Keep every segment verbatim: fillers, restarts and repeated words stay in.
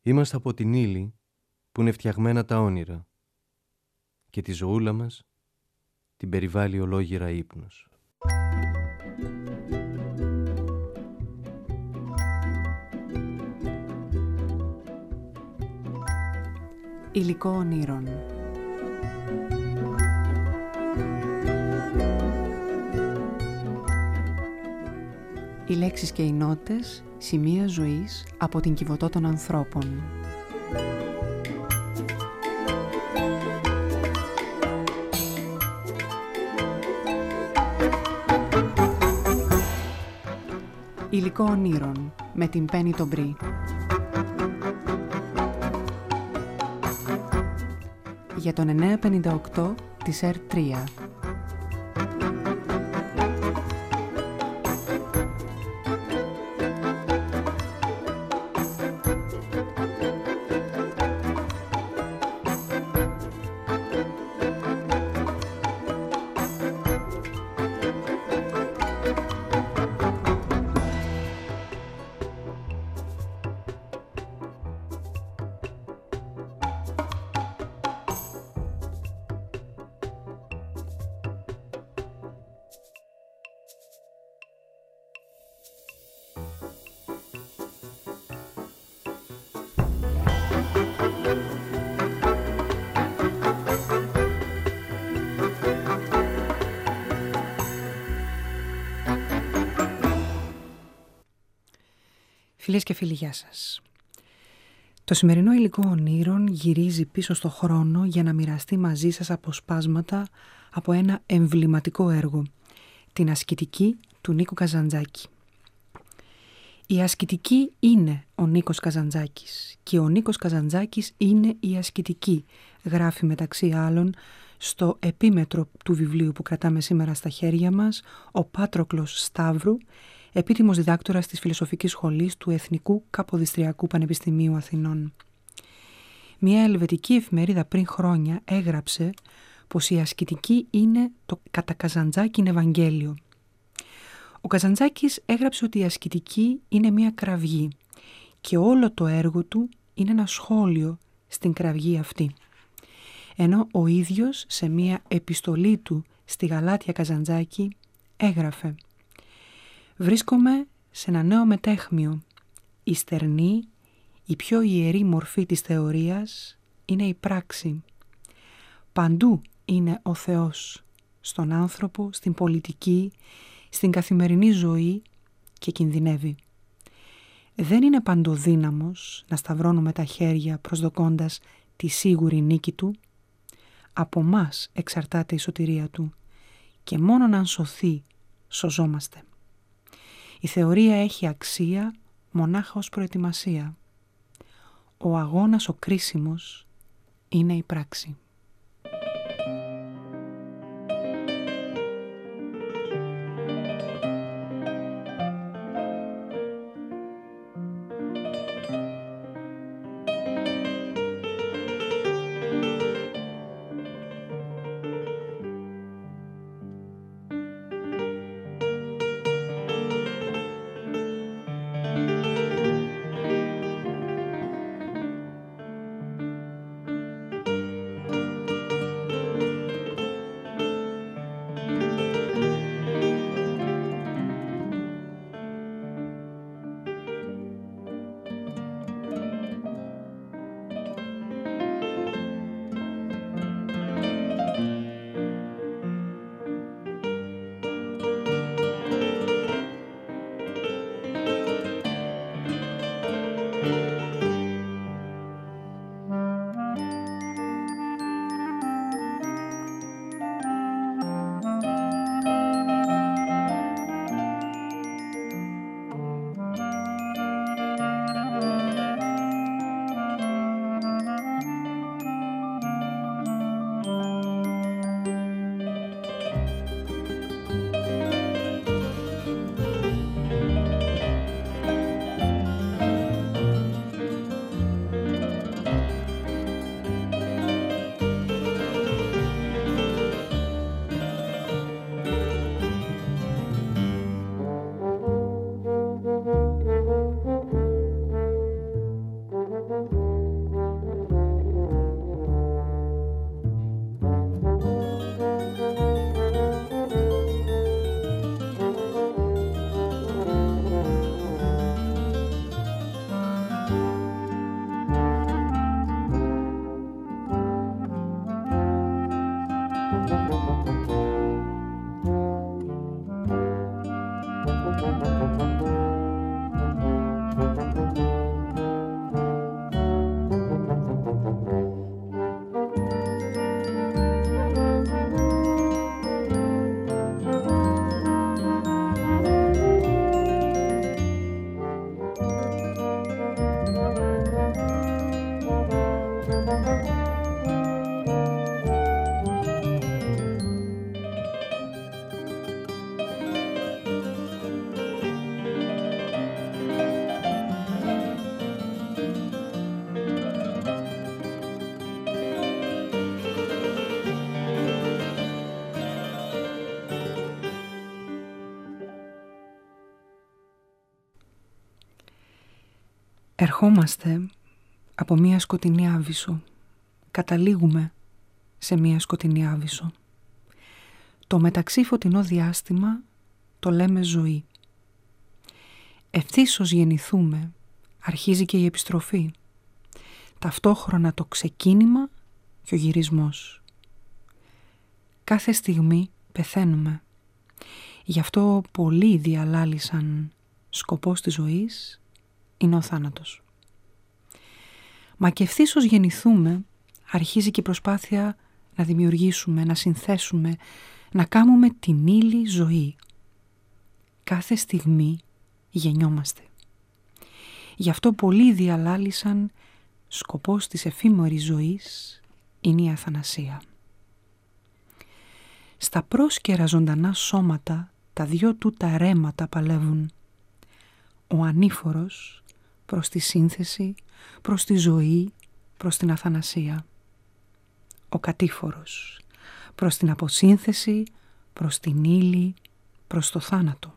Είμαστε από την ύλη που είναι φτιαγμένα τα όνειρα και τη ζωούλα μας την περιβάλλει ολόγυρα ύπνος. Υλικό ονείρων. Οι λέξεις και οι νότες, σημεία ζωής από την Κιβωτό των ανθρώπων. Υλικό ονείρων με την Πέννη τον Μπρι. Για τον εννιακόσια πενήντα οκτώ της ερ τρία. Φίλες και φίλοι, γεια σας. Το σημερινό υλικό ονείρων γυρίζει πίσω στο χρόνο για να μοιραστεί μαζί σας αποσπάσματα από ένα εμβληματικό έργο, την Ασκητική του Νίκου Καζαντζάκη. Η Ασκητική είναι ο Νίκος Καζαντζάκης και ο Νίκος Καζαντζάκης είναι η Ασκητική, γράφει μεταξύ άλλων στο επίμετρο του βιβλίου που κρατάμε σήμερα στα χέρια μας ο Πάτροκλος Σταύρου, επίτιμος διδάκτορας της Φιλοσοφικής Σχολής του Εθνικού Καποδιστριακού Πανεπιστημίου Αθηνών. Μια ελβετική εφημερίδα πριν χρόνια έγραψε πως η Ασκητική είναι το κατά Καζαντζάκιν Ευαγγέλιο. Ο Καζαντζάκης έγραψε ότι η Ασκητική είναι μια κραυγή και όλο το έργο του είναι ένα σχόλιο στην κραυγή αυτή. Ενώ ο ίδιος σε μια επιστολή του στη Γαλάτια Καζαντζάκη έγραφε: «Βρίσκομαι σε ένα νέο μετέχμιο. Η στερνή, η πιο ιερή μορφή της θεωρίας είναι η πράξη. Παντού είναι ο Θεός, στον άνθρωπο, στην πολιτική, στην καθημερινή ζωή και κινδυνεύει. Δεν είναι παντοδύναμος να σταυρώνουμε τα χέρια προσδοκώντας τη σίγουρη νίκη του. Από μας εξαρτάται η σωτηρία του και μόνον αν σωθεί σωζόμαστε. Η θεωρία έχει αξία μονάχα ως προετοιμασία. Ο αγώνας ο κρίσιμος είναι η πράξη». Ερχόμαστε από μία σκοτεινή άβυσσο. Καταλήγουμε σε μία σκοτεινή άβυσσο. Το μεταξύ φωτεινό διάστημα το λέμε ζωή. Ευθύς ως γεννηθούμε αρχίζει και η επιστροφή. Ταυτόχρονα το ξεκίνημα και ο γυρισμός. Κάθε στιγμή πεθαίνουμε. Γι' αυτό πολλοί διαλάλησαν σκοπός της ζωής είναι ο θάνατος. Μα και ευθύς ως γεννηθούμε αρχίζει και η προσπάθεια να δημιουργήσουμε, να συνθέσουμε, να κάνουμε την ύλη ζωή. Κάθε στιγμή γεννιόμαστε. Γι' αυτό πολλοί διαλάλησαν σκοπός της εφήμερης ζωής είναι η αθανασία. Στα πρόσκαιρα ζωντανά σώματα τα δυο τούτα ρέματα παλεύουν. Ο ανήφορος προς τη σύνθεση, προς τη ζωή, προς την αθανασία. Ο κατήφορος προς την αποσύνθεση, προς την ύλη, προς το θάνατο.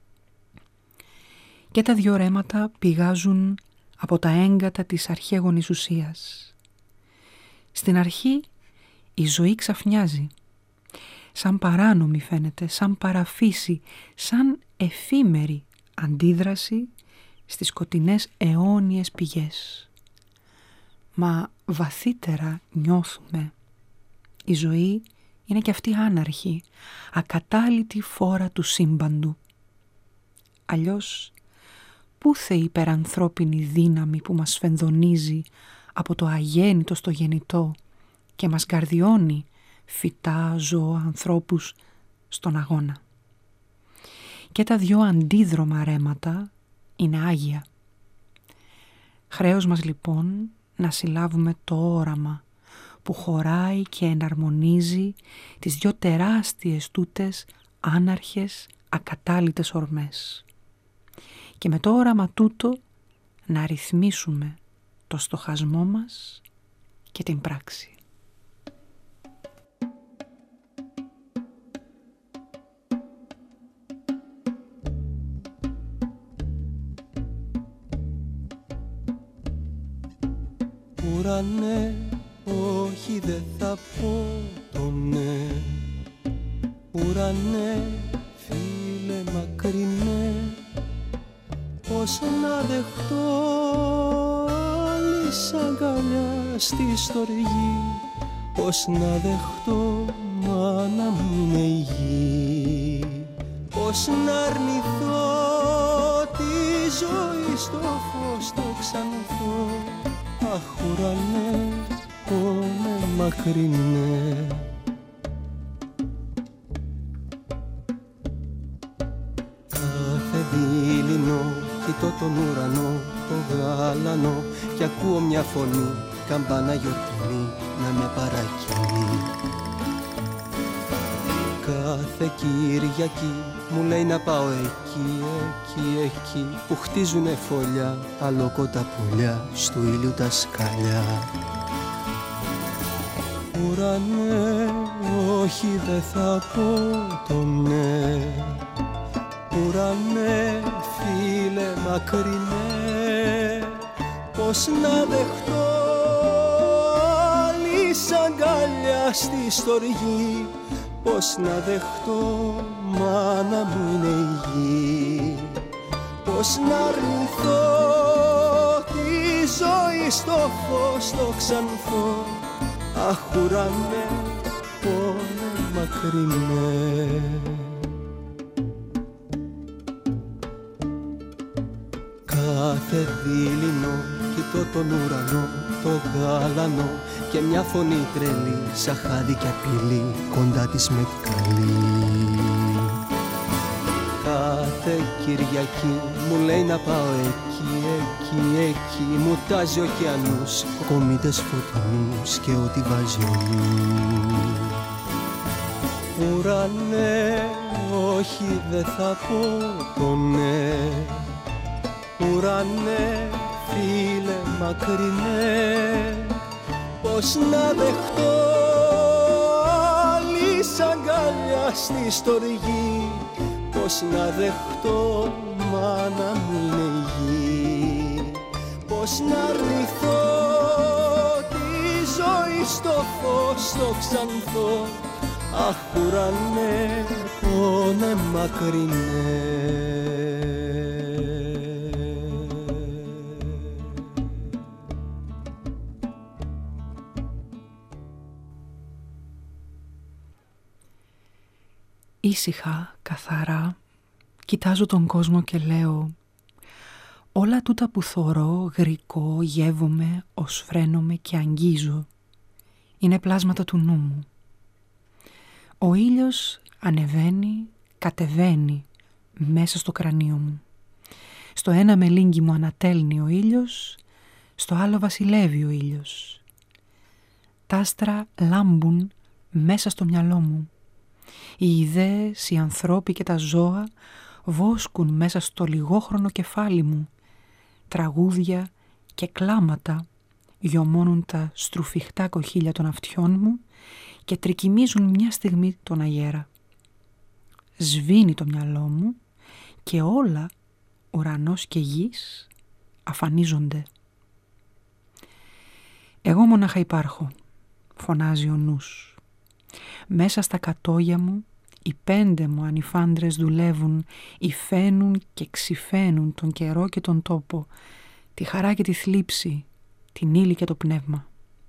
Και τα δυο ρέματα πηγάζουν από τα έγκατα της αρχαίγονης ουσίας. Στην αρχή η ζωή ξαφνιάζει. Σαν παράνομη φαίνεται, σαν παραφύση, σαν εφήμερη αντίδραση στις σκοτεινές αιώνιες πηγές. Μα βαθύτερα νιώθουμε. Η ζωή είναι και αυτή άναρχη, ακατάλητη φόρα του σύμπαντου. Αλλιώς, πού θε η υπερανθρώπινη δύναμη που μας φενδονίζει από το αγέννητο στο γεννητό και μας καρδιώνει φυτά, ζώα, ανθρώπους στον αγώνα. Και τα δυο αντίδρομα ρέματα είναι άγια. Χρέος μας λοιπόν να συλλάβουμε το όραμα που χωράει και εναρμονίζει τις δυο τεράστιες τούτες άναρχες ακατάλητες ορμές. Και με το όραμα τούτο να ρυθμίσουμε το στοχασμό μας και την πράξη. Ουρανέ, όχι δεν θα πω το ναι. Ουρανέ, φίλε μακρινέ, πώς να δεχτώ άλλης αγκαλιά στη στοργή, πώς να δεχτώ μάνα μου είναι η γη, πώς να αρνηθώ τη ζωή στο φως το ξανθώ. Αχ ουρανέ, πόνε μακρινέ. Κάθε δειλινό κοιτώ τον ουρανό, το γάλανο και ακούω μια φωνή, καμπάνα γιορτινή να με παρακινεί. Κάθε Κυριακή μου λέει να πάω εκεί, εκεί, εκεί που χτίζουνε φωλιά, αλόκοτα πουλιά, στου ήλιου τα σκαλιά. Ουρανέ, όχι δεν θα πω το ναι. Ουρανέ, φίλε μακρινέ, πώς να δεχτώ άλλης αγκαλιά στη στοργή, πώς να δεχτώ μάνα μου είναι η γη, πώς να αρνηθώ τη ζωή στο φως το ξανθώ. Αχ ουρανέ, πόνε μακρινέ. Κάθε δειλινό κοιτώ τον ουρανό, το γάλανο και μια φωνή τρελή, σαν χάδι και απειλή, κοντά της με καλεί. Κάθε Κυριακή μου λέει να πάω εκεί, εκεί, εκεί, μου τάζει ωκεανούς, κομίτες φωτεινούς και ό,τι βάζει ο νους. Ουρανέ, όχι δεν θα πω το ναι. Ουρανέ, φίλε μακρινέ, πώς να δεχτώ άλλης αγκαλιά στη στοργή, πώς να δεχτώ μάνα μου είναι η γη, Πώς να αρνηθώ τη ζωή στο φως το ξανθό. Αχ, ουρανέ, πόνε μακρινέ. Ήσυχα, καθαρά, κοιτάζω τον κόσμο και λέω όλα τούτα που θωρώ, γρικώ, γεύομαι, οσφραίνομαι και αγγίζω είναι πλάσματα του νου μου. Ο ήλιος ανεβαίνει, κατεβαίνει μέσα στο κρανίο μου. Στο ένα μελίγγι μου ανατέλνει ο ήλιος, στο άλλο βασιλεύει ο ήλιος. Τα άστρα λάμπουν μέσα στο μυαλό μου. Οι ιδέες, οι ανθρώποι και τα ζώα βόσκουν μέσα στο λιγόχρονο κεφάλι μου. Τραγούδια και κλάματα γιωμώνουν τα στρουφιχτά κοχύλια των αυτιών μου και τρικυμίζουν μια στιγμή τον αγέρα. Σβήνει το μυαλό μου και όλα, ουρανός και γης, αφανίζονται. Εγώ μονάχα υπάρχω, φωνάζει ο νους. Μέσα στα κατόγια μου οι πέντε μου ανιφάντρες δουλεύουν, υφαίνουν και ξυφαίνουν τον καιρό και τον τόπο, τη χαρά και τη θλίψη, την ύλη και το πνεύμα.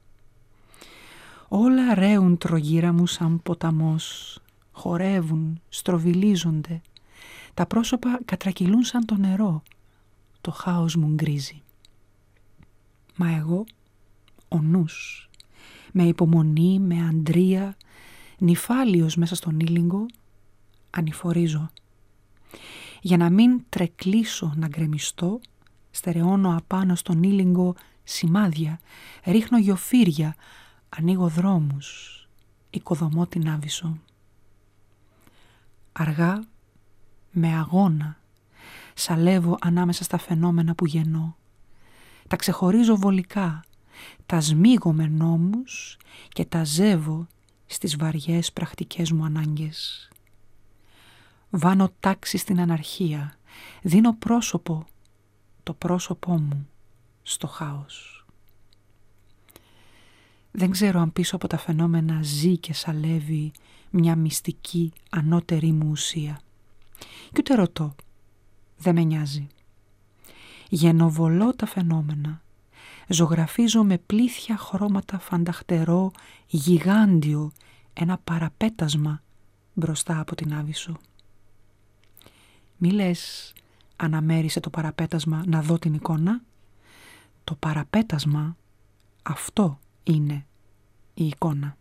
Όλα ρέουν τρογύρα μου σαν ποταμός, χορεύουν, στροβιλίζονται, τα πρόσωπα κατρακυλούν σαν το νερό, το χάος μου γκρίζει. Μα εγώ, ο νους, με υπομονή, με αντρία, νυφάλιος μέσα στον ήλιγκο, ανηφορίζω. Για να μην τρεκλήσω να γκρεμιστώ, στερεώνω απάνω στον ήλιγκο σημάδια, ρίχνω γιοφύρια, ανοίγω δρόμους, οικοδομώ την Άβυσσο. Αργά, με αγώνα, σαλεύω ανάμεσα στα φαινόμενα που γεννώ. Τα ξεχωρίζω βολικά, τα σμίγω με νόμους και τα ζεύω στις βαριές πρακτικές μου ανάγκες. Βάνω τάξη στην αναρχία, δίνω πρόσωπο, το πρόσωπό μου, στο χάος. Δεν ξέρω αν πίσω από τα φαινόμενα ζει και σαλεύει μια μυστική ανώτερη μου ουσία. Κι ούτε ρωτώ, δεν με νοιάζει. Γενοβολώ τα φαινόμενα, ζωγραφίζω με πλήθια χρώματα φανταχτερό, γιγάντιο, ένα παραπέτασμα μπροστά από την Άβυσσο. Μη λες, αναμέρισε το παραπέτασμα να δω την εικόνα. Το παραπέτασμα, αυτό είναι η εικόνα.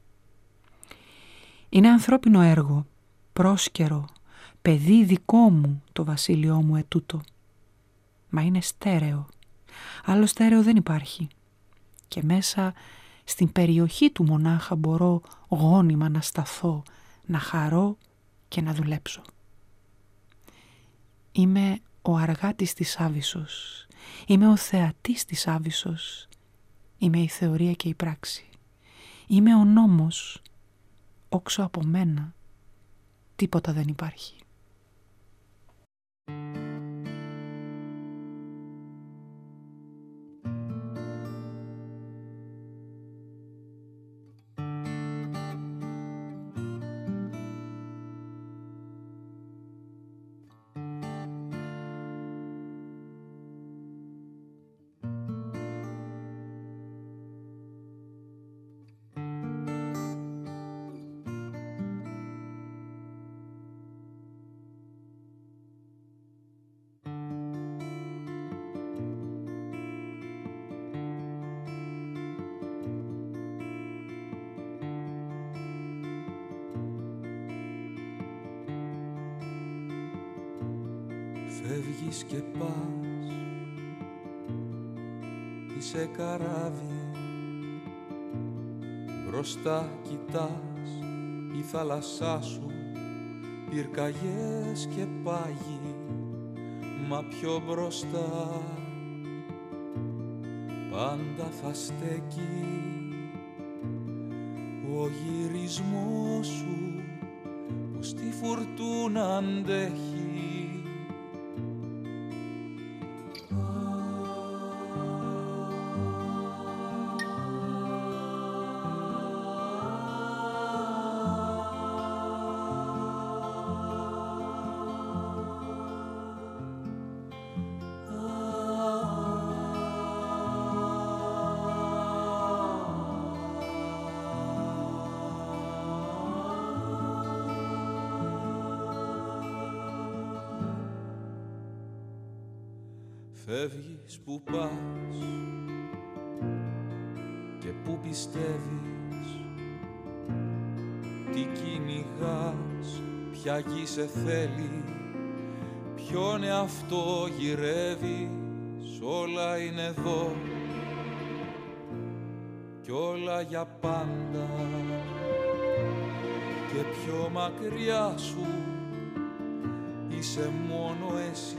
Είναι ανθρώπινο έργο, πρόσκαιρο, παιδί δικό μου το βασίλειό μου ετούτο. Μα είναι στέρεο. Άλλο στέρεο δεν υπάρχει. Και μέσα στην περιοχή του μονάχα μπορώ γόνιμα να σταθώ, να χαρώ και να δουλέψω. Είμαι ο αργάτης της Άβυσσος. Είμαι ο θεατής της Άβυσσος. Είμαι η θεωρία και η πράξη. Είμαι ο νόμος. Όξω από μένα τίποτα δεν υπάρχει. Φεύγεις και πας, είσαι καράβι, μπροστά κοιτάς η θάλασσά σου, πυρκαγιές και πάγοι, μα πιο μπροστά πάντα θα στέκει ο γυρισμός σου που στη φουρτούνα αντέχει. Φεύγεις που πας και που πιστεύεις, τι κυνηγάς, ποια γη σε θέλει, ποιον εαυτό γυρεύεις, όλα είναι εδώ κι όλα για πάντα και πιο μακριά σου είσαι μόνο εσύ.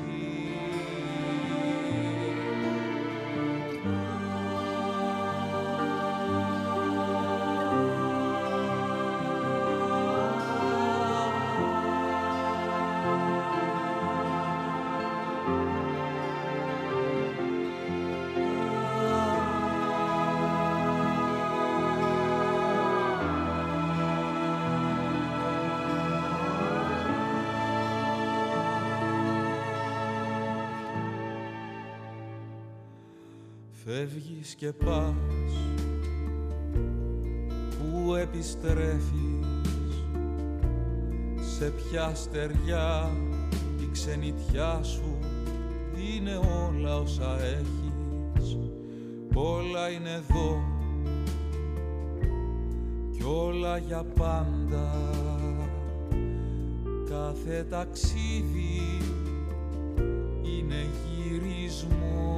Φεύγεις και πας, πού επιστρέφεις, σε ποια στεριά η ξενιτιά σου είναι όλα όσα έχεις, όλα είναι εδώ κι όλα για πάντα, κάθε ταξίδι είναι γυρισμό.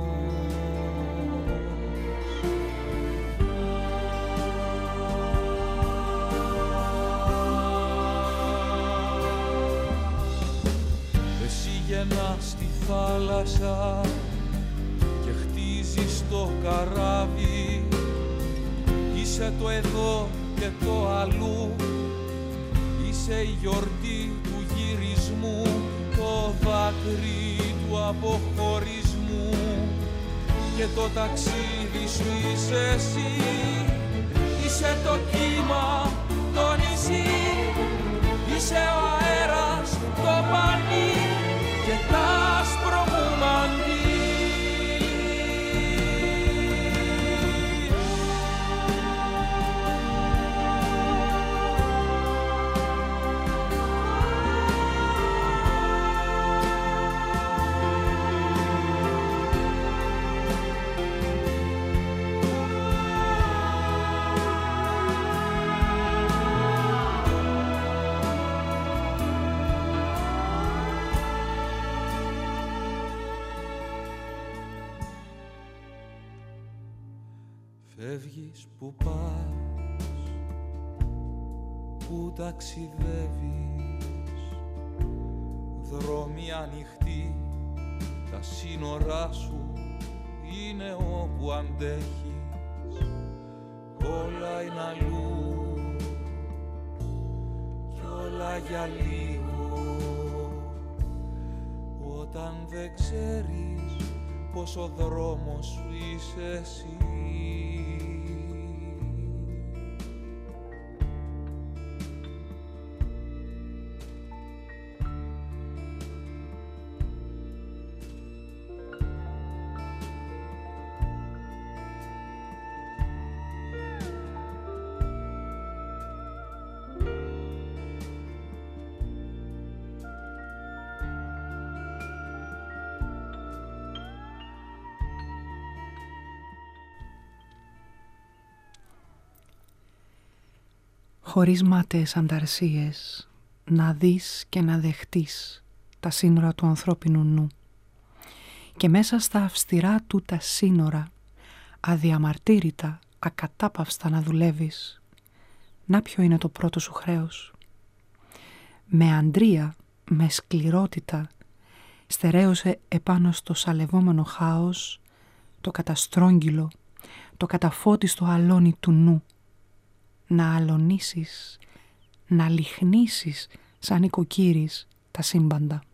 Στη θάλασσα και χτίζεις το καράβι, είσαι το εδώ και το αλλού, είσαι η γιορτή του γυρισμού, το δάκρυ του αποχωρισμού και το ταξίδι σου είσαι εσύ, είσαι το κύμα, το νησί, είσαι ο αέρας, το πανί και τ' άσπρο μου μαντί. Φεύγεις που πας, που ταξιδεύεις, δρόμοι ανοιχτοί, τα σύνορά σου είναι όπου αντέχεις, όλα είναι αλλού κι όλα για λίγο, όταν δεν ξέρεις πως ο δρόμος σου είσαι εσύ. Χωρίς μάταιες ανταρσίες, να δεις και να δεχτείς τα σύνορα του ανθρώπινου νου και μέσα στα αυστηρά του τα σύνορα, αδιαμαρτύρητα, ακατάπαυστα να δουλεύεις. Να ποιο είναι το πρώτο σου χρέος. Με αντρία, με σκληρότητα, στερέωσε επάνω στο σαλευόμενο χάος το καταστρόγγυλο, το καταφώτιστο αλόνι του νου. Να αλωνίσεις, να λιχνίσεις σαν οικοκύρης τα σύμπαντα.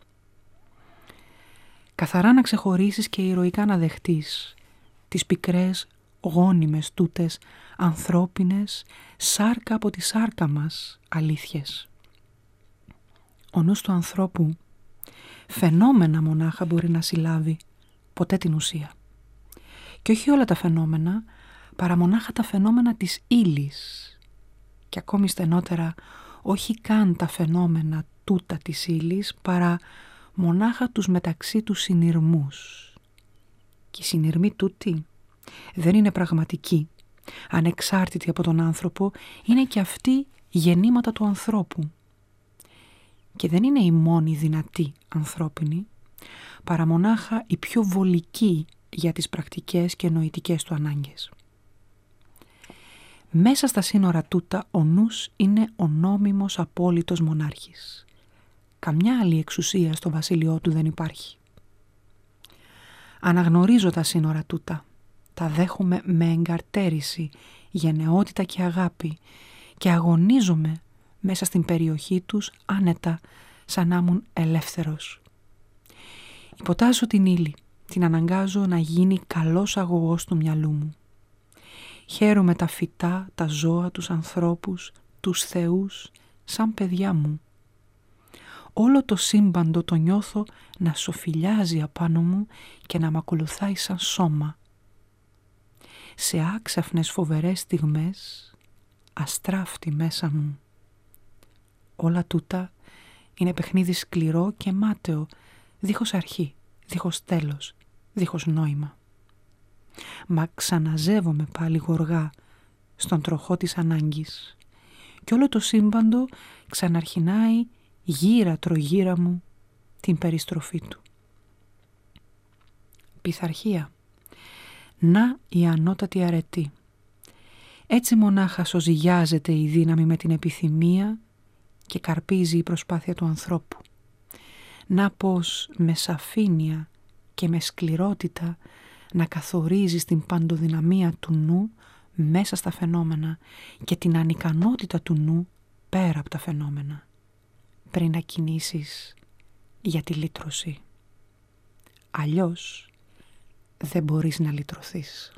Καθαρά να ξεχωρίσεις και ηρωικά να δεχτείς τις πικρές, γόνιμες τούτες, ανθρώπινες, σάρκα από τη σάρκα μας αλήθειες. Ο νους του ανθρώπου φαινόμενα μονάχα μπορεί να συλλάβει, ποτέ την ουσία. Και όχι όλα τα φαινόμενα, παρά μονάχα τα φαινόμενα της ύλης. Και ακόμη στενότερα, όχι καν τα φαινόμενα τούτα της ύλης, παρά μονάχα τους μεταξύ τους συνειρμούς. Και οι συνειρμοί τούτοι δεν είναι πραγματικοί, ανεξάρτητοι από τον άνθρωπο, είναι και αυτοί γεννήματα του ανθρώπου. Και δεν είναι οι μόνοι δυνατοί ανθρώπινοι, παρά μονάχα οι πιο βολικοί για τις πρακτικές και νοητικές του ανάγκες. Μέσα στα σύνορα τούτα ο νους είναι ο νόμιμος απόλυτος μονάρχης. Καμιά άλλη εξουσία στο βασίλειό του δεν υπάρχει. Αναγνωρίζω τα σύνορα τούτα, τα δέχομαι με εγκαρτέρηση, γενναιότητα και αγάπη και αγωνίζομαι μέσα στην περιοχή τους άνετα σαν να ήμουν ελεύθερος. Υποτάσσω την ύλη, την αναγκάζω να γίνει καλός αγωγός του μυαλού μου. Χαίρομαι τα φυτά, τα ζώα, τους ανθρώπους, τους θεούς, σαν παιδιά μου. Όλο το σύμπαντο το νιώθω να σοφιλιάζει απάνω μου και να μ' ακολουθάει σαν σώμα. Σε άξαφνες φοβερές στιγμές αστράφτει μέσα μου. Όλα τούτα είναι παιχνίδι σκληρό και μάταιο, δίχως αρχή, δίχως τέλος, δίχως νόημα. Μα ξαναζεύομαι πάλι γοργά στον τροχό της ανάγκης και όλο το σύμπαντο ξαναρχινάει γύρα τρογύρα μου την περιστροφή του. Πειθαρχία. Να η ανώτατη αρετή. Έτσι μονάχα σοζυγιάζεται η δύναμη με την επιθυμία και καρπίζει η προσπάθεια του ανθρώπου. Να πως με σαφήνεια και με σκληρότητα να καθορίζεις την παντοδυναμία του νου μέσα στα φαινόμενα και την ανικανότητα του νου πέρα από τα φαινόμενα, πριν να κινήσεις για τη λύτρωση. Αλλιώς δεν μπορείς να λυτρωθείς.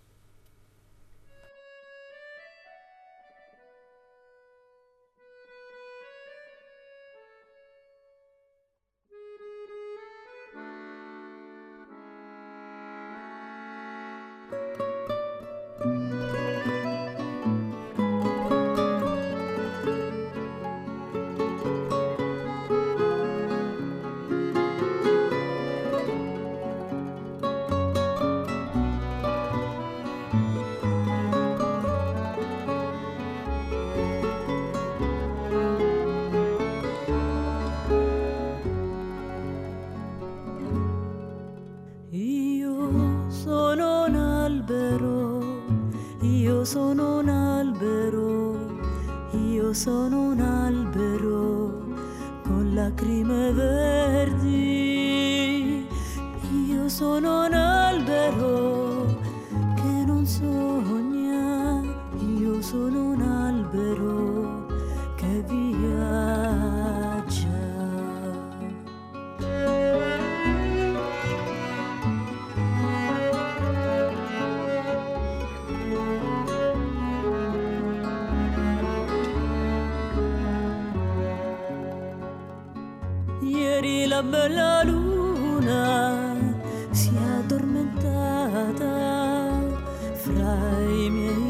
La bella luna si è addormentata fra i miei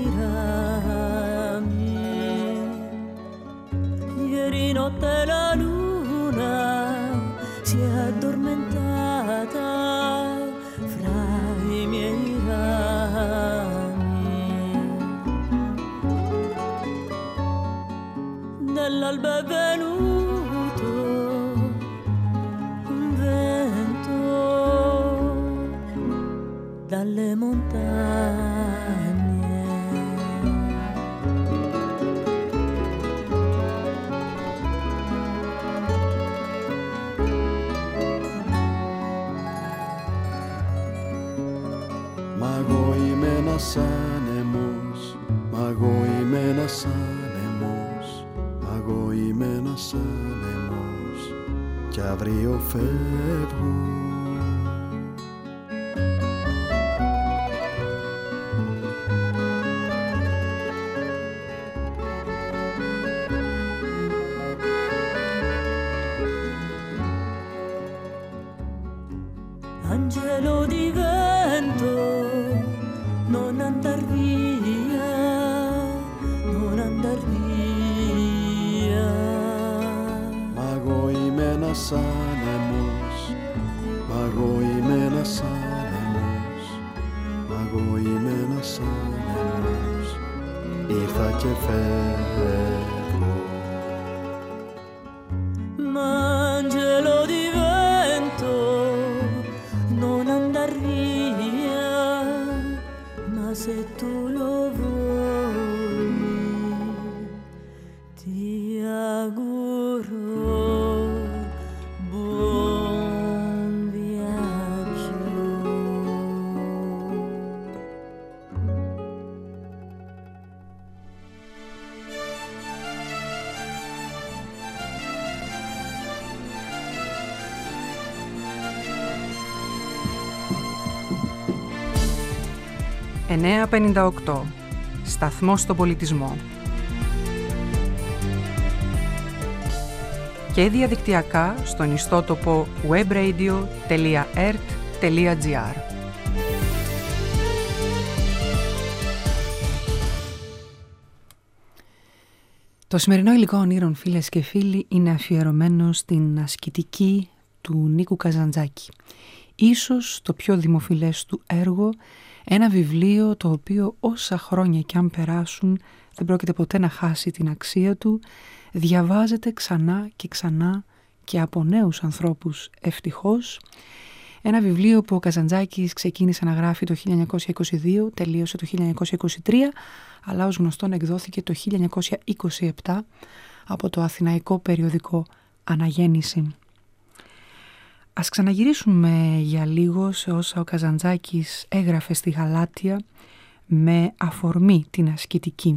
rami. Ieri notte la luna si è addormentata fra i miei rami. Dall'alba è venuto dalle montagne. Μα εγώ είμαι ένας άνεμος, μα εγώ είμαι ένας άνεμος, μα εγώ είμαι ένας άνεμος κι αύριο φεύγω. Angelo di vento, non andar via, non andar via. Μα εγώ είμαι ένας άνεμος, μα εγώ είμαι ένας άνεμος, ήρθα και φεύγω. Angelo di vento, non andar via, ma se tu lo vuoi, ti auguro buon viaggio. εννιά πενήντα οκτώ. Σταθμός στον πολιτισμό. Και διαδικτυακά στον ιστότοπο webradio τελεία ert τελεία gr. Το σημερινό υλικό ονείρων, φίλες και φίλοι, είναι αφιερωμένο στην ασκητική του Νίκου Καζαντζάκη. Ίσως το πιο δημοφιλές του έργο, ένα βιβλίο το οποίο όσα χρόνια κι αν περάσουν δεν πρόκειται ποτέ να χάσει την αξία του, διαβάζεται ξανά και ξανά και από νέους ανθρώπους ευτυχώς. Ένα βιβλίο που ο Καζαντζάκης ξεκίνησε να γράφει το χίλια εννιακόσια είκοσι δύο, τελείωσε το χίλια εννιακόσια είκοσι τρία, αλλά ως γνωστόν εκδόθηκε το χίλια εννιακόσια είκοσι επτά από το αθηναϊκό περιοδικό Αναγέννηση. Ας ξαναγυρίσουμε για λίγο σε όσα ο Καζαντζάκης έγραφε στη Γαλάτια με αφορμή την ασκητική.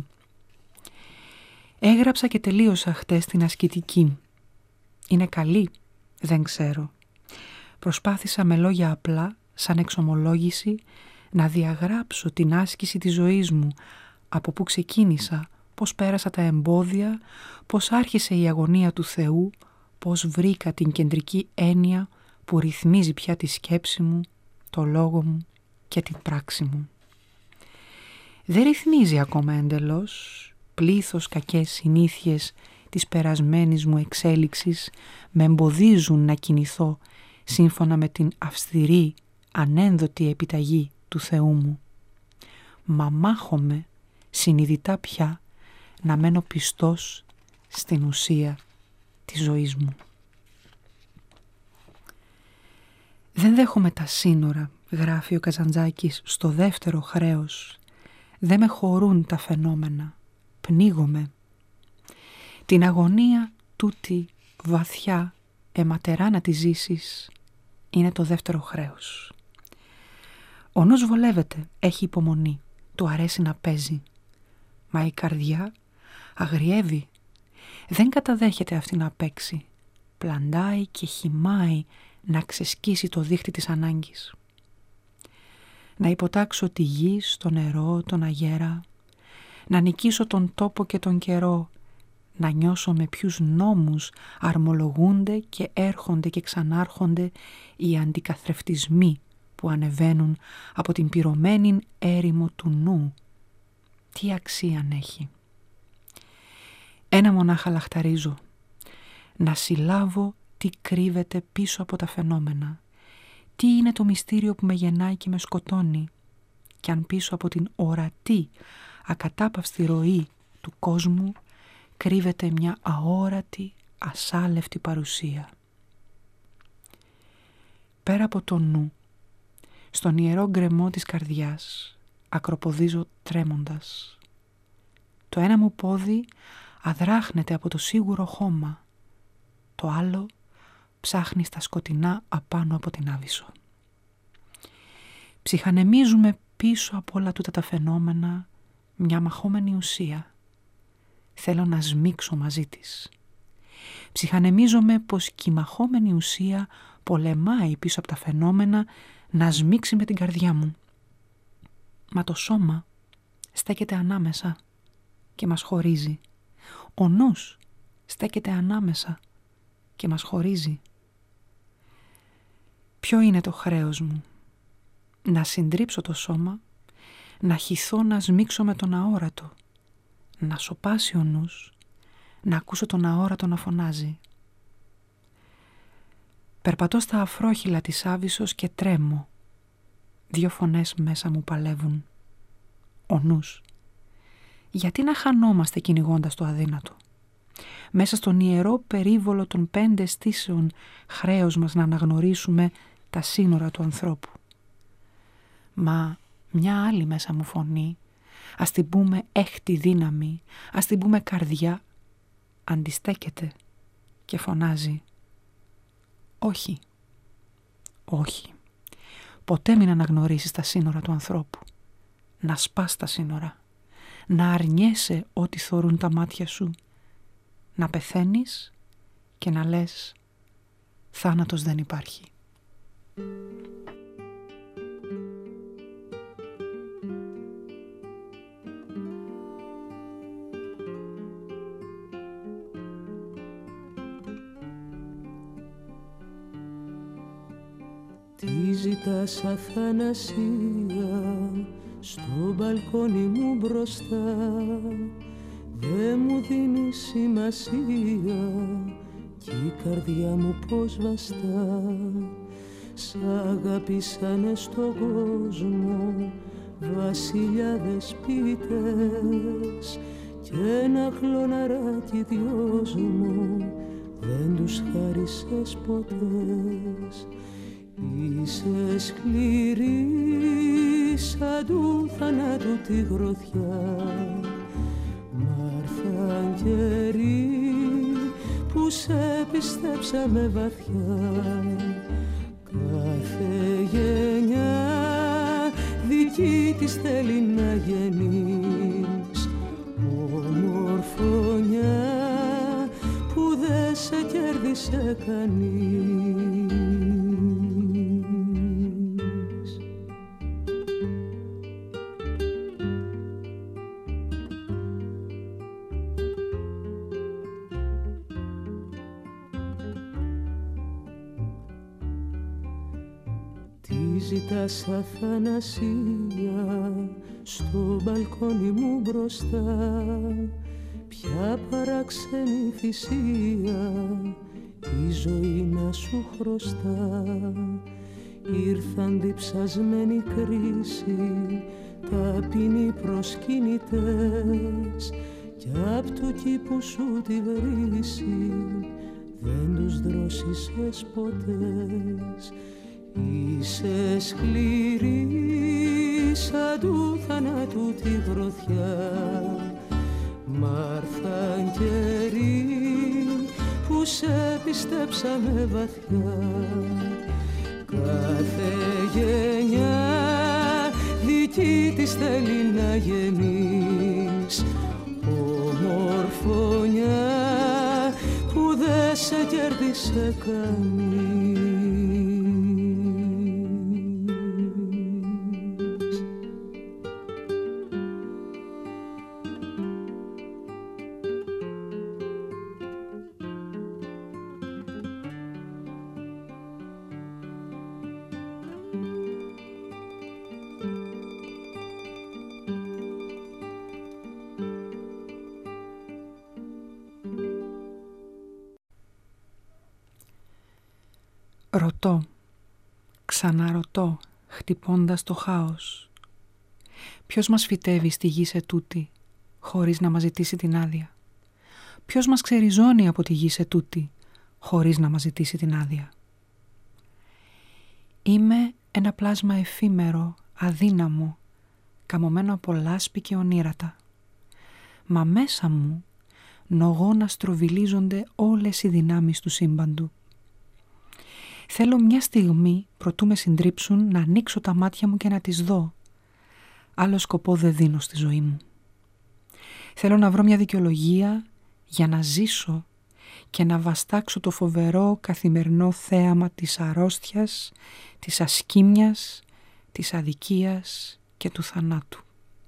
Έγραψα και τελείωσα χτες την ασκητική. Είναι καλή? Δεν ξέρω. Προσπάθησα με λόγια απλά, σαν εξομολόγηση, να διαγράψω την άσκηση της ζωής μου, από που ξεκίνησα, πώς πέρασα τα εμπόδια, πώς άρχισε η αγωνία του Θεού, πώς βρήκα την κεντρική έννοια που ρυθμίζει πια τη σκέψη μου, το λόγο μου και την πράξη μου. Δεν ρυθμίζει ακόμα εντελώς, πλήθος κακές συνήθειες της περασμένης μου εξέλιξης με εμποδίζουν να κινηθώ σύμφωνα με την αυστηρή, ανένδοτη επιταγή του Θεού μου. Μα μάχομαι συνειδητά πια να μένω πιστός στην ουσία της ζωής μου. Δεν δέχομαι τα σύνορα, γράφει ο Καζαντζάκης στο δεύτερο χρέος. Δεν με χωρούν τα φαινόμενα. Πνίγομαι. Την αγωνία τούτη βαθιά αιματερά να τη ζήσεις είναι το δεύτερο χρέος. Ο νους βολεύεται, έχει υπομονή, του αρέσει να παίζει. Μα η καρδιά αγριεύει, δεν καταδέχεται αυτή να παίξει. Πλαντάει και χυμάει να ξεσκίσει το δίχτυ της ανάγκης. Να υποτάξω τη γη, στο νερό, τον αγέρα, να νικήσω τον τόπο και τον καιρό, να νιώσω με ποιους νόμους αρμολογούνται και έρχονται και ξανάρχονται οι αντικαθρεφτισμοί που ανεβαίνουν από την πυρωμένη έρημο του νου. Τι αξία έχει. Ένα μονάχα λαχταρίζω, να συλλάβω τι κρύβεται πίσω από τα φαινόμενα, τι είναι το μυστήριο που με γεννάει και με σκοτώνει, και αν πίσω από την ορατή, ακατάπαυστη ροή του κόσμου κρύβεται μια αόρατη, ασάλευτη παρουσία. Πέρα από το νου, στον ιερό γκρεμό της καρδιάς, ακροποδίζω τρέμοντας. Το ένα μου πόδι αδράχνεται από το σίγουρο χώμα, το άλλο ψάχνει στα σκοτεινά απάνω από την άβυσσο. Ψυχανεμίζουμε πίσω από όλα τούτα τα φαινόμενα μια μαχόμενη ουσία. Θέλω να σμίξω μαζί της. Ψυχανεμίζομαι πως και η μαχόμενη ουσία πολεμάει πίσω από τα φαινόμενα να σμίξει με την καρδιά μου. Μα το σώμα στέκεται ανάμεσα και μας χωρίζει. Ο νους στέκεται ανάμεσα και μας χωρίζει. Ποιο είναι το χρέος μου? Να συντρίψω το σώμα, να χυθώ να σμίξω με τον αόρατο, να σωπάσει ο νους, να ακούσω τον αόρατο να φωνάζει. Περπατώ στα αφρόχυλα της άβυσσος και τρέμω. Δύο φωνές μέσα μου παλεύουν. Ο νους. Γιατί να χανόμαστε κυνηγώντας το αδύνατο? Μέσα στον ιερό περίβολο των πέντε αισθήσεων χρέος μας να αναγνωρίσουμε τα σύνορα του ανθρώπου. Μα μια άλλη μέσα μου φωνή, ας την πούμε έκτη δύναμη, ας την πούμε καρδιά, αντιστέκεται και φωνάζει όχι, όχι, ποτέ μην αναγνωρίσεις τα σύνορα του ανθρώπου, να σπάς τα σύνορα, να αρνιέσαι ό,τι θωρούν τα μάτια σου, να πεθαίνεις και να λες θάνατος δεν υπάρχει. Τι ζητάς αθανασία στο μπαλκόνι μου μπροστά, δε μου δίνει σημασία κι η καρδιά μου πως βαστά. Σ' αγάπησανε στον κόσμο βασιλιάδες ποιητές κι ένα χλωναράκι δυος μου δεν τους χάρισες ποτέ. Είσαι σκληρή σαν του θανάτου τη γροθιά, μ' καιροί που σε πιστέψαμε βαθιά. Κάθε γενιά δική της θέλει να γεννείς, ομορφωνιά που δεν σε κέρδισε κανείς. Ζητάς αθανασία στο μπαλκόνι μου μπροστά, ποια παράξενη θυσία η ζωή να σου χρωστά. Ήρθαν διψασμένη κρίση, ταπεινοί προσκυνητές κι απ' του κήπου σου τη βρύση δεν τους δρόσισες ποτέ. Είσαι σκληρή σαν του θανάτου τη γροθιά, μ' άρθαν καιροί που σε πιστέψαμε βαθιά. Κάθε γενιά δική της θέλει να γεννείς, ομορφωνιά που δεν σε κέρδισε κανείς. Ρωτώ, ξαναρωτώ, χτυπώντας το χάος. Ποιος μας φυτεύει στη γη σε τούτη, χωρίς να μας ζητήσει την άδεια? Ποιος μας ξεριζώνει από τη γη σε τούτη, χωρίς να μας ζητήσει την άδεια? Είμαι ένα πλάσμα εφήμερο, αδύναμο, καμωμένο από λάσπη και ονείρατα. Μα μέσα μου νογόνα στροβιλίζονται όλες οι δυνάμεις του σύμπαντου. Θέλω μια στιγμή, προτού με συντρίψουν, να ανοίξω τα μάτια μου και να τις δω. Άλλο σκοπό δεν δίνω στη ζωή μου. Θέλω να βρω μια δικαιολογία για να ζήσω και να βαστάξω το φοβερό καθημερινό θέαμα της αρρώστιας, της ασκήμιας, της αδικίας και του θανάτου.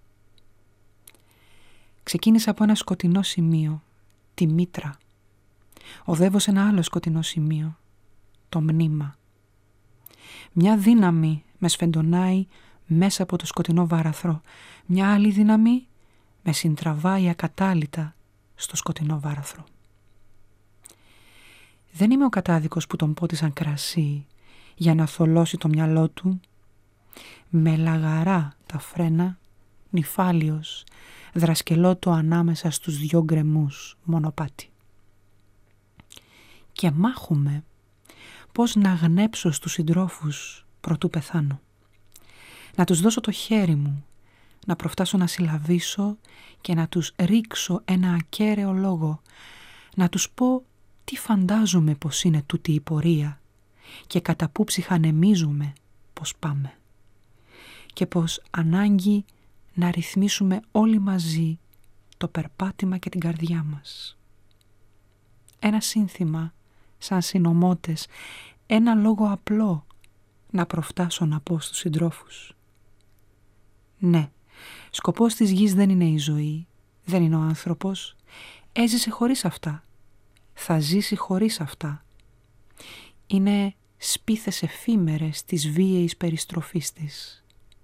Ξεκίνησα από ένα σκοτεινό σημείο, τη μήτρα. Οδεύω σε ένα άλλο σκοτεινό σημείο, το μνήμα. Μια δύναμη με σφεντονάει μέσα από το σκοτεινό βάραθρο. Μια άλλη δύναμη με συντραβάει ακατάλητα στο σκοτεινό βάραθρο. Δεν είμαι ο κατάδικος που τον πότισαν κρασί για να θολώσει το μυαλό του. Με λαγαρά τα φρένα, νυφάλιος, δρασκελώτο ανάμεσα στους δυο γκρεμούς μονοπάτι. Και μάχομαι πώς να γνέψω στους συντρόφους προτού πεθάνω. Να τους δώσω το χέρι μου, να προφτάσω να συλλαβήσω και να τους ρίξω ένα ακέραιο λόγο, να τους πω τι φαντάζομαι πως είναι τούτη η πορεία και κατά πού ψυχανεμίζουμε πως πάμε και πως ανάγκη να ρυθμίσουμε όλοι μαζί το περπάτημα και την καρδιά μας. Ένα σύνθημα σαν συνωμότες, ένα λόγο απλό να προφτάσω να πω στους συντρόφους. Ναι, σκοπός της γης δεν είναι η ζωή, δεν είναι ο άνθρωπος. Έζησε χωρίς αυτά, θα ζήσει χωρίς αυτά. Είναι σπίθες εφήμερες της βίαιης περιστροφής της.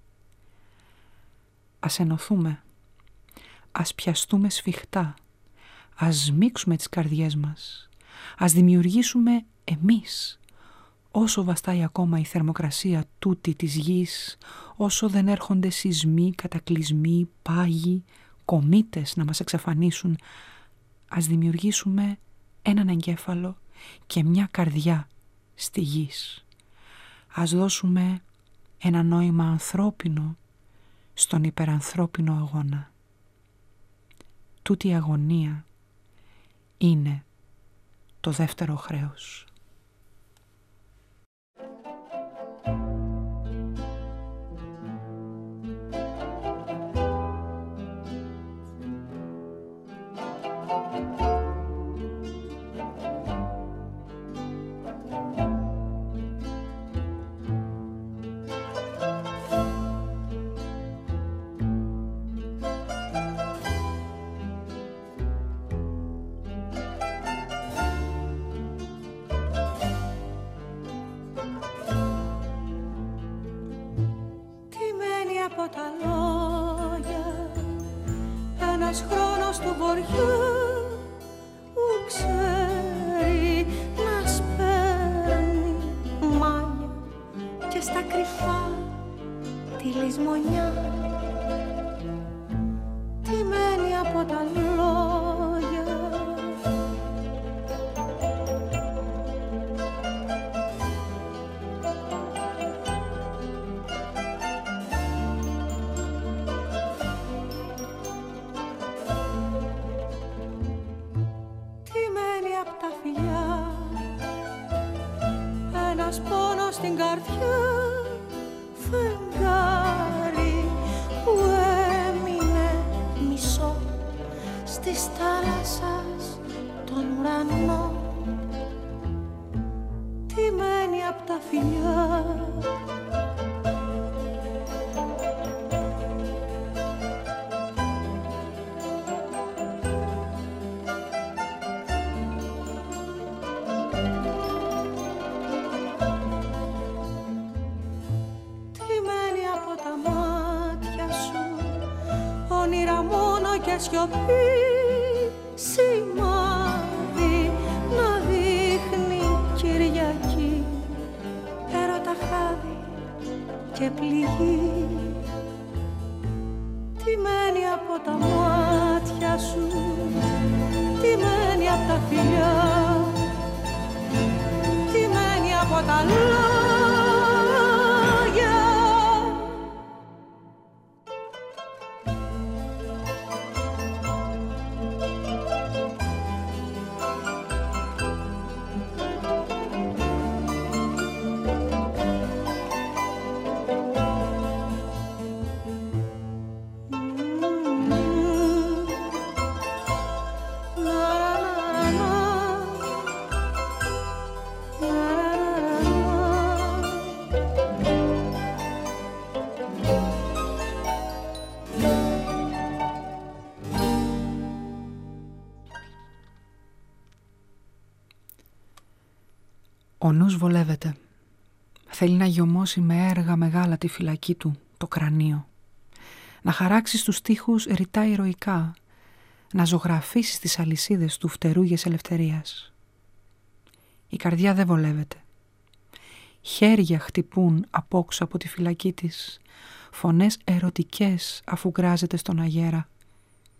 Ας ενωθούμε, ας πιαστούμε σφιχτά, ας σμίξουμε τις καρδιές μας, ας δημιουργήσουμε εμείς, όσο βαστάει ακόμα η θερμοκρασία τούτη της γης, όσο δεν έρχονται σεισμοί, κατακλυσμοί, πάγοι, κομήτες να μας εξαφανίσουν, ας δημιουργήσουμε έναν εγκέφαλο και μια καρδιά στη γης. Ας δώσουμε ένα νόημα ανθρώπινο στον υπερανθρώπινο αγώνα. Τούτη η αγωνία είναι το δεύτερο χρέος. Σιωπή, σημάδι να δείχνει Κυριακή, έρωτα χάδι και πληγή. Τι μένει από τα μάτια σου, τι μένει από τα φιλιά, τι μένει από τα λόγια. Ο νους βολεύεται. Θέλει να γιωμώσει με έργα μεγάλα τη φυλακή του, το κρανίο. Να χαράξει στους τοίχους ρητά ηρωικά, να ζωγραφίσει στις αλυσίδες του φτερούγες ελευθερίας. Η καρδιά δεν βολεύεται. Χέρια χτυπούν απόξω από τη φυλακή της, φωνές ερωτικές αφού γκράζεται στον αγέρα.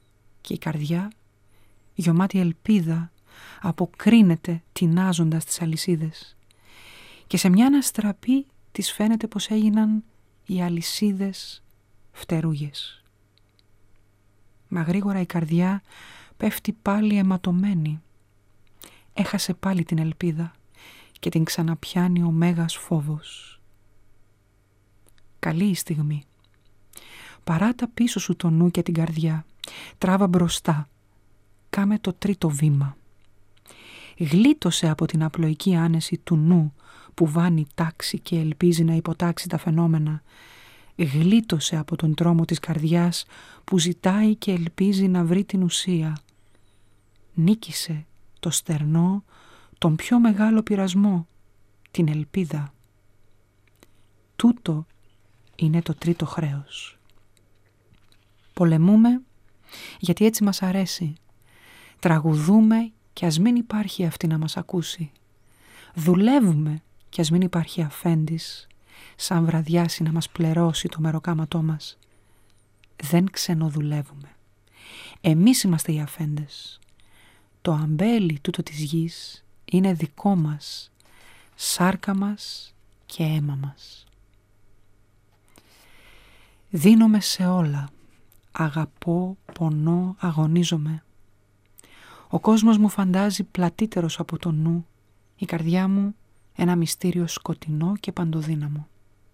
και η καρδιά, γεμάτη ελπίδα, αποκρίνεται τεινάζοντας τις αλυσίδες και σε μια αναστραπή της φαίνεται πως έγιναν οι αλυσίδες φτερούγες. Μα γρήγορα η καρδιά πέφτει πάλι αιματωμένη. Έχασε πάλι την ελπίδα και την ξαναπιάνει ο μέγας φόβος. Καλή η στιγμή. Παράτα πίσω σου το νου και την καρδιά. Τράβα μπροστά. Κάμε το τρίτο βήμα. Γλίτωσε από την απλοϊκή άνεση του νου που βάνει τάξη και ελπίζει να υποτάξει τα φαινόμενα. Γλίτωσε από τον τρόμο της καρδιάς που ζητάει και ελπίζει να βρει την ουσία. Νίκησε το στερνό, τον πιο μεγάλο πειρασμό, την ελπίδα. Τούτο είναι το τρίτο χρέος. Πολεμούμε γιατί έτσι μας αρέσει. Τραγουδούμε κι ας μην υπάρχει αυτή να μας ακούσει. Δουλεύουμε κι ας μην υπάρχει αφέντης σαν βραδιάσει να μας πληρώσει το μεροκάματό μας. Δεν ξενοδουλεύουμε. Εμείς είμαστε οι αφέντες. Το αμπέλι τούτο της γης είναι δικό μας, σάρκα μας και αίμα μας. Δίνομαι σε όλα. Αγαπώ, πονώ, αγωνίζομαι. Ο κόσμος μου φαντάζει πλατύτερος από το νου, η καρδιά μου ένα μυστήριο σκοτεινό και παντοδύναμο.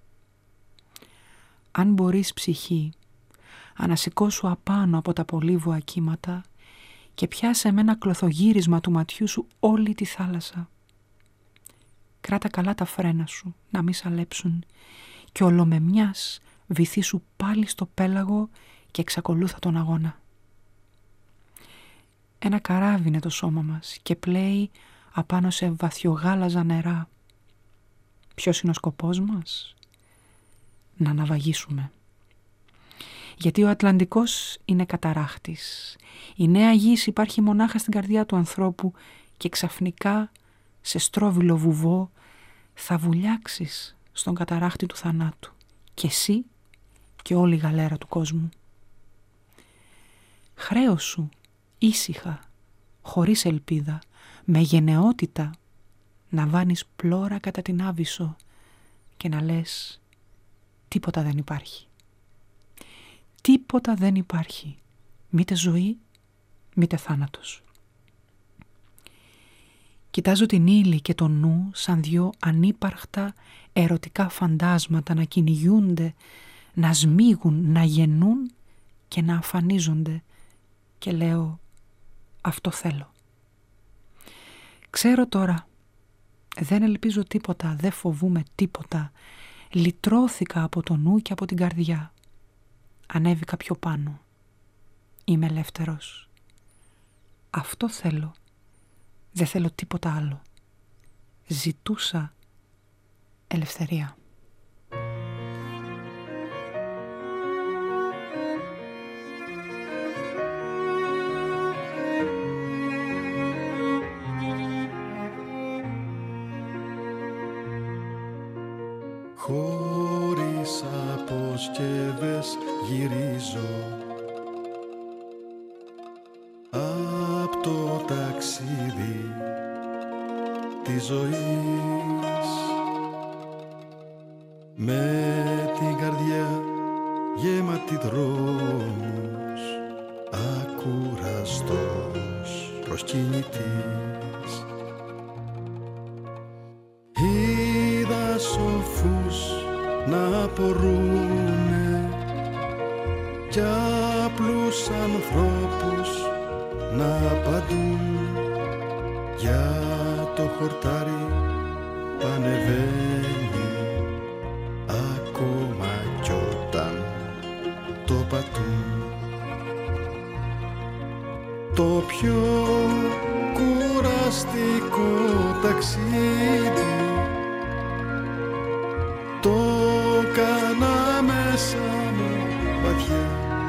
Αν μπορείς ψυχή, ανασηκώσου απάνω από τα πολύβουα κύματα και πιάσε με ένα κλωθογύρισμα του ματιού σου όλη τη θάλασσα. Κράτα καλά τα φρένα σου, να μη σαλέψουν και ολομεμιάς βυθίσου πάλι στο πέλαγο και εξακολούθα τον αγώνα. Ένα καράβι είναι το σώμα μας και πλέει απάνω σε βαθιογάλαζα νερά. Ποιος είναι ο σκοπός μας? Να ναυαγίσουμε. Γιατί ο Ατλαντικός είναι καταράχτης. Η νέα γης υπάρχει μονάχα στην καρδιά του ανθρώπου και ξαφνικά σε στρόβιλο βουβό θα βουλιάξεις στον καταράχτη του θανάτου. Και εσύ και όλη η γαλέρα του κόσμου. Χρέος σου, ήσυχα, χωρίς ελπίδα, με γενναιότητα, να βάνεις πλώρα κατά την Άβυσσο και να λες τίποτα δεν υπάρχει. Τίποτα δεν υπάρχει, μήτε ζωή, μήτε θάνατος. Κοιτάζω την ύλη και το νου σαν δυο ανύπαρχτα ερωτικά φαντάσματα να κυνηγούνται, να σμίγουν, να γεννούν και να αφανίζονται και λέω αυτό θέλω. Ξέρω τώρα, δεν ελπίζω τίποτα, δεν φοβούμαι τίποτα, λυτρώθηκα από το νου και από την καρδιά. Ανέβηκα πιο πάνω. Είμαι ελεύθερος. Αυτό θέλω. Δεν θέλω τίποτα άλλο. Ζητούσα ελευθερία. Χωρίς αποσκευές γυρίζω απ' το ταξίδι της ζωής, με την καρδιά γεμάτη δρόμους, ακούραστος προσκυνητής. Είδα σοφούς να πορούνε κι απλούς ανθρώπους να απαντούν, για το χορτάρι πανεβαίνει ακόμα κι όταν το πατούν. Το πιο κουραστικό ταξίδι το κάνα μέσα μου βαθιά.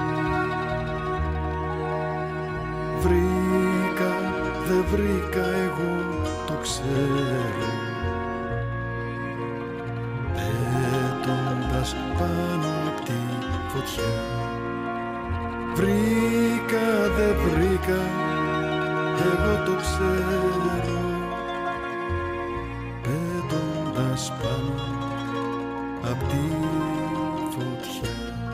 Βρήκα, δεν βρήκα, εγώ το ξέρω, πέτοντας πάνω απ' τη φωτιά. Βρήκα δεν βρήκα, εγώ το ξέρω, πέτοντας πάνω απ' τη φωτιά.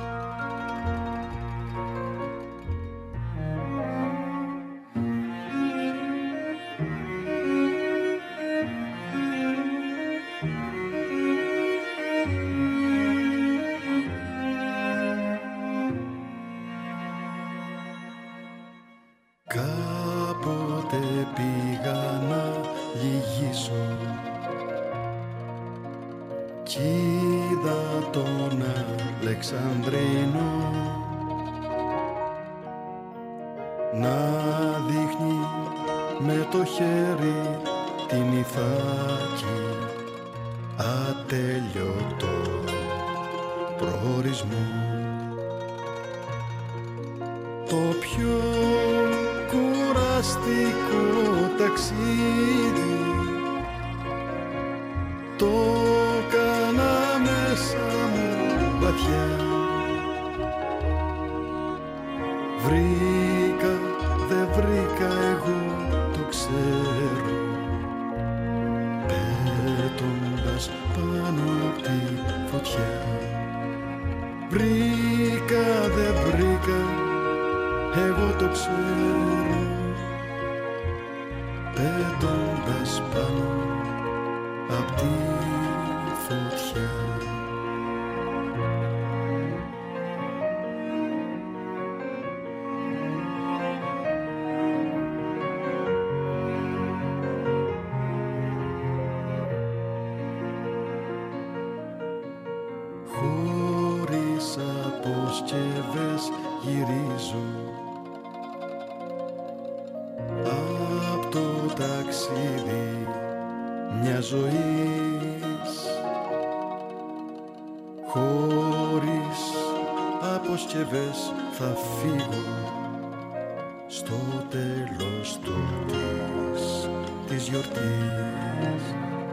Κάποτε πήγα να λυγίσω κι είδα τον Αλεξανδρίνο να δείχνει με το χέρι την Ιθάκη ατέλειωτο προορισμό. Το πιο κουραστικό ταξίδι το κάνα μέσα μου βαθιά. Βρήκα, δεν βρήκα, εγώ το ξέρω, πέτοντας πάνω απ' τη φωτιά. Βρήκα, δεν βρήκα, εγώ το ξέρω, πέτοντας πάνω απ' τη φωτιά. Χωρίς αποσκευές γυρίζω απ' το ταξίδι μια ζωής. Χωρίς αποσκευές θα φύγω στο τέλος τούτης της γιορτής.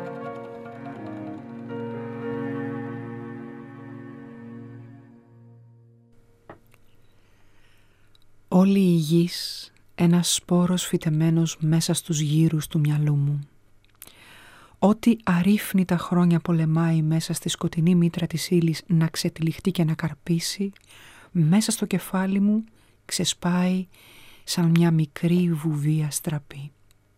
Όλη η γης ένας σπόρος φυτεμένος μέσα στους γύρους του μυαλού μου. Ό,τι αρρύφνητα χρόνια πολεμάει μέσα στη σκοτεινή μήτρα της ύλης να ξετυλιχτεί και να καρπίσει, μέσα στο κεφάλι μου ξεσπάει σαν μια μικρή βουβή αστραπή.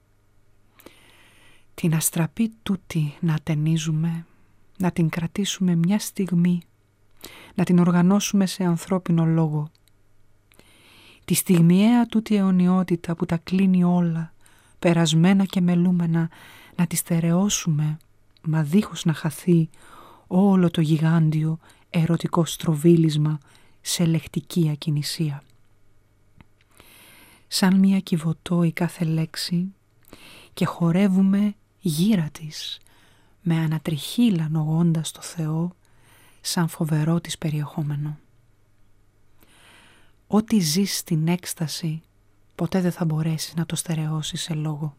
Την αστραπή τούτη να ατενίζουμε, να την κρατήσουμε μια στιγμή, να την οργανώσουμε σε ανθρώπινο λόγο. Τη στιγμιαία τούτη αιωνιότητα που τα κλείνει όλα, περασμένα και μελούμενα, να τη στερεώσουμε, μα δίχως να χαθεί όλο το γιγάντιο ερωτικό στροβίλισμα σε λεκτική ακινησία. Σαν μια κυβωτό η κάθε λέξη και χορεύουμε γύρα της, με ανατριχύλα νογώντας το Θεό σαν φοβερό της περιεχόμενο. Ό,τι ζεις στην έκσταση ποτέ δεν θα μπορέσεις να το στερεώσεις σε λόγο.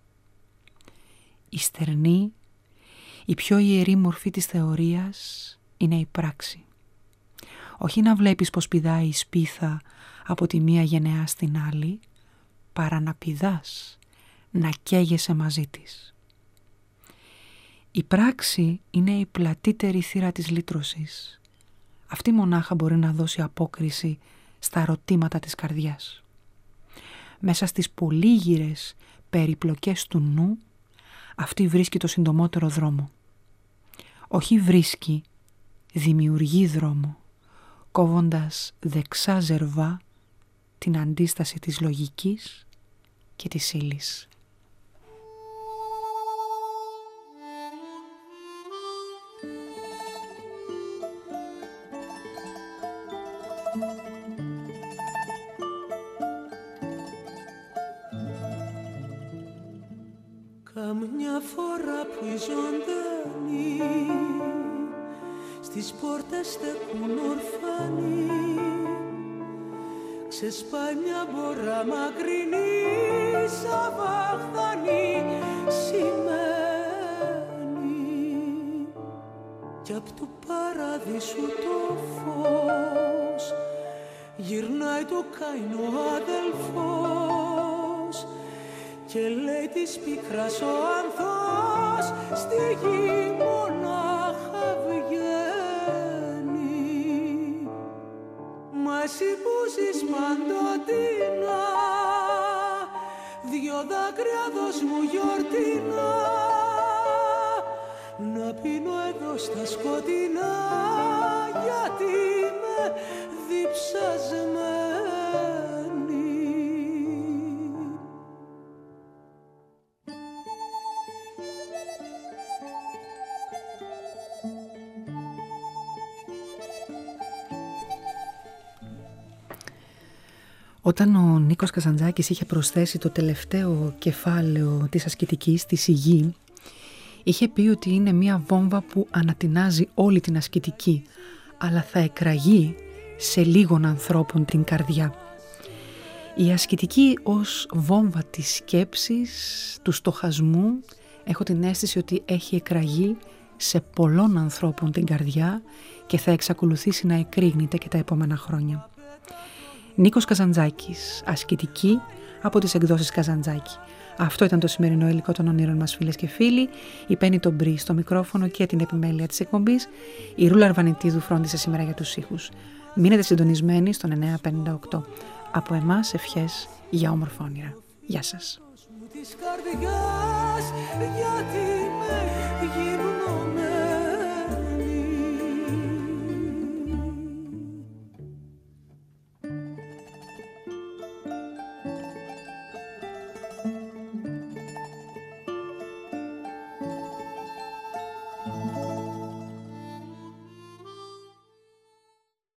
Η στερνή, η πιο ιερή μορφή της θεωρίας είναι η πράξη. Όχι να βλέπεις πως πηδάει η σπίθα από τη μία γενεά στην άλλη, παρά να πηδάς, να καίγεσαι μαζί της. Η πράξη είναι η πλατύτερη θύρα της λύτρωσης. Αυτή μονάχα μπορεί να δώσει απόκριση στα ερωτήματα της καρδιάς. Μέσα στις πολύγυρες περιπλοκές του νου, αυτή βρίσκει το συντομότερο δρόμο. Όχι βρίσκει, δημιουργεί δρόμο, κόβοντας δεξά ζερβά την αντίσταση της λογικής και της ύλης. Καμιά φορά που η ζωντανή στις πόρτες στεκούν ορφανοί, ξεσπάει μια μπορά μακρινή σαν βαχθανή σημαίνει, κι απ' του παραδείσου το φως γυρνάει το καημό αδελφός και λέει της πίκρας ο άνθος στη γη μονάχα βγαίνει. Μα εσύ που ζεις παντοτινά, δυο δάκρυα δώσ' μου γιορτινά, να πίνω εδώ στα σκοτεινά, γιατί είμαι διψασμένη. Όταν ο Νίκος Καζαντζάκης είχε προσθέσει το τελευταίο κεφάλαιο της ασκητικής, τη σιγή, είχε πει ότι είναι μια βόμβα που ανατινάζει όλη την ασκητική, αλλά θα εκραγεί σε λίγων ανθρώπων την καρδιά. Η ασκητική ως βόμβα της σκέψης, του στοχασμού, έχω την αίσθηση ότι έχει εκραγεί σε πολλών ανθρώπων την καρδιά και θα εξακολουθήσει να εκρήγνεται και τα επόμενα χρόνια. Νίκος Καζαντζάκης, ασκητική από τις εκδόσεις Καζαντζάκη. Αυτό ήταν το σημερινό υλικό των ονείρων μας, φίλες και φίλοι. Η Πέννη τον Μπρι στο μικρόφωνο και την επιμέλεια της εκπομπής. Η Ρούλα Αρβανιτίδου φρόντισε σήμερα για τους ήχους. Μείνετε συντονισμένοι στον εννιά πενήντα οκτώ. Από εμάς ευχές για όμορφα όνειρα. Γεια σας. Της καρδιάς